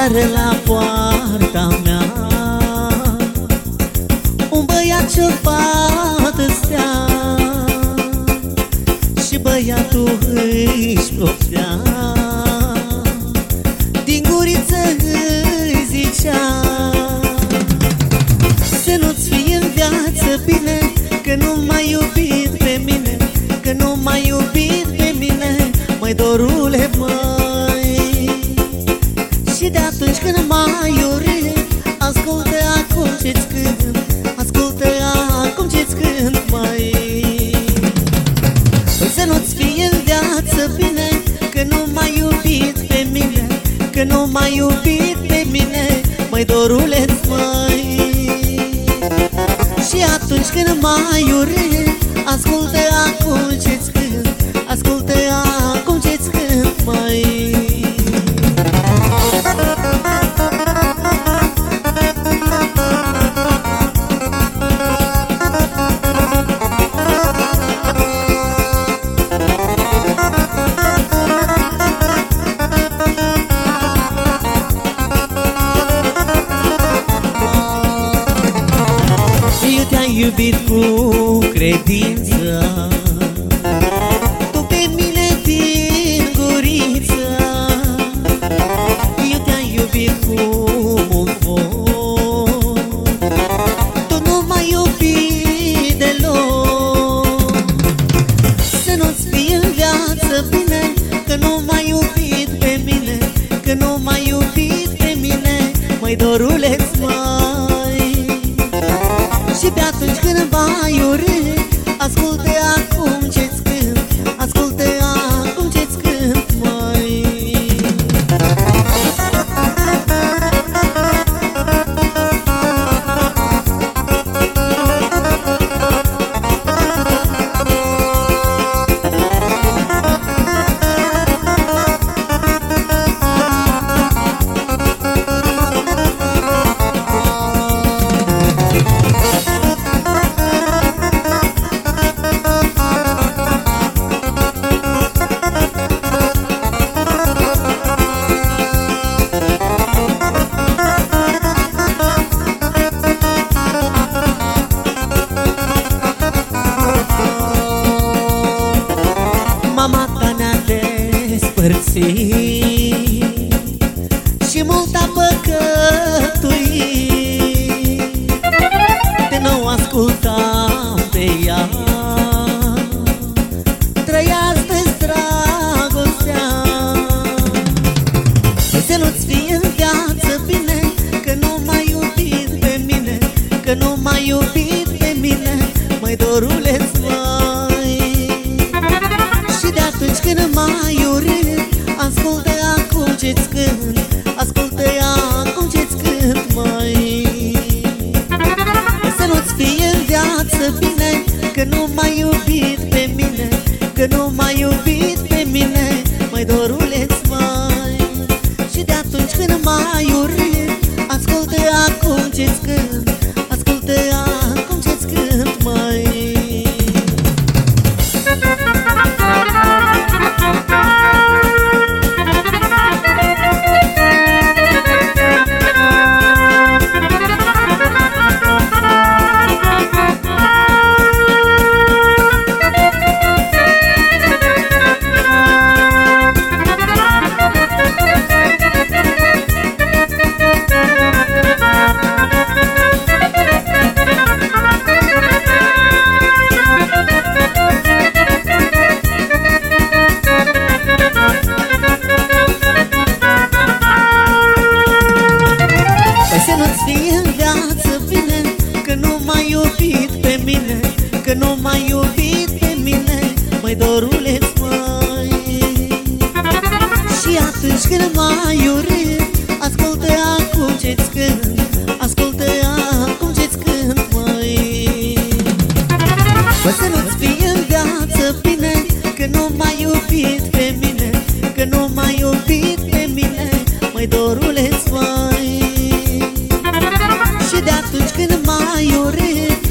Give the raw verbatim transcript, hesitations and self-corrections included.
aseară la poarta mea un băiat ce-o fată stea, și băiatul își plopea, din guriță îi zicea: să nu-ți fie în viață bine, că nu m-ai iubit pe mine, că nu m-ai iubit pe mine, măi dorule, măi. Și de atunci când m-ai urât, ascultă acum ce-ți cânt, ascultă acum ce-ți cânt, măi. Să nu-ți fie în viață bine, că nu m-ai iubit pe mine, că nu m-ai iubit pe mine, măi dorule, măi. Și atunci când m-ai urât, ascultă acum ce-ți cânt, ascultă acum ce-ți cânt, măi. Eu te-am iubit cu credință, tu pe mine din guriță. Eu te-am iubit cu mult foc, tu nu m-ai iubit deloc. Să nu-ți fie în viață bine, că nu m-ai iubit pe mine, că nu m-ai iubit pe mine, măi dorule, măi. Și pe atunci când m-ai urât, ascultă acum ce-ți cânt, ascultă acum ce-ți cânt, măi. Mama ta ne-a despărțit și mult a păcătuit, de nou ascultam pe ea, trăiați-ți dragostea. Să nu-ți fie în viață bine, că nu m-ai iubit pe mine, că nu m-ai iubit pe mine, măi dorule, măi. Și de atunci când m-ai urât, ascultă acum ce-ți cânt, ascultă acum ce-ți cânt, măi. Să nu-ți fie în viață bine, că nu m-ai iubit pe mine, că nu m-ai iubit pe mine, măi dorule, măi. Și de atunci când m-ai urât, ascultă acum ce-ți cânt, ascultă acum ce-ți cânt, măi. Să nu-ți fie în viață bine, că nu m-ai iubit pe mine, că nu m-ai iubit pe mine, măi dorule, măi. Și atunci când m-ai urât, ascultă acum ce-ți cânt, ascultă acum ce-ți cânt, măi. Bă, să nu-ți fie în viață bine, că nu m-ai iubit pe mine, că nu m-ai iubit pe mine, măi dorule, măi. Și de atunci când m-ai urât,